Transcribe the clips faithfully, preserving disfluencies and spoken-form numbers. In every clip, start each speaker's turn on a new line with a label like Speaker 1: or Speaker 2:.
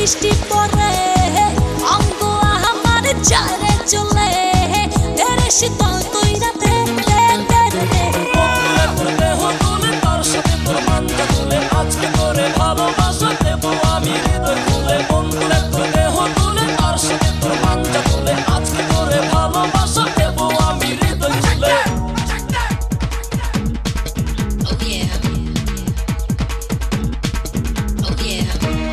Speaker 1: বৃষ্টি পরে অঙ্গ আমার চারে চলে তেরে শীতল কইরা দে দে দে দে
Speaker 2: দেহ তুলে তার সাথে তোর মানটা তুলে আজকে করে ভালোবাসা দেবো আমি হৃদয় খুলে বন্ধুরে তোর দেহ তুলে তার সাথে তোর মানটা তুলে আজকে করে ভালোবাসা দেবো আমি হৃদয় খুলে
Speaker 1: Oh yeah Oh yeah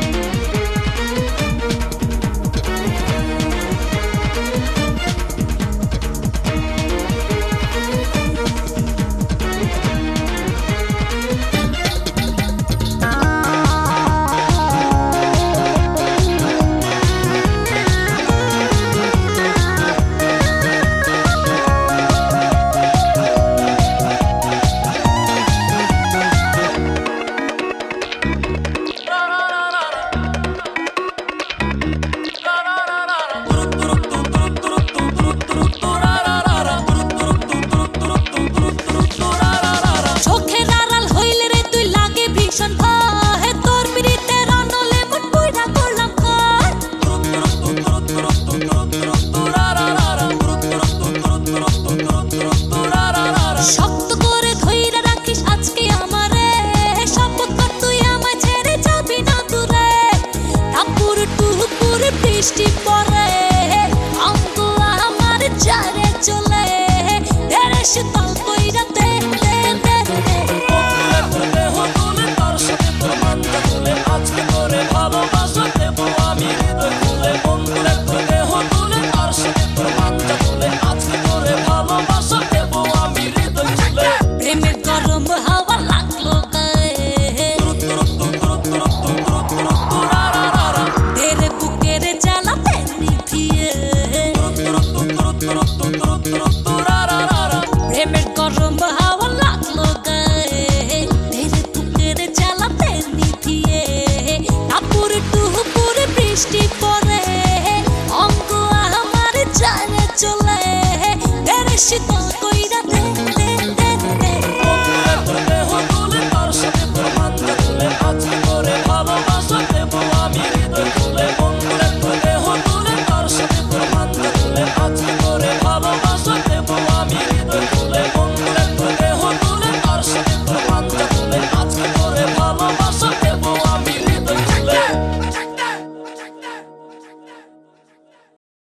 Speaker 1: শক্ত করে ধইরা রাখিস আজকে আমারে শপথ কর তুই আমায় ছেড়ে যাবি না দূরে টাপুর টুপুর বৃষ্টি পড়ে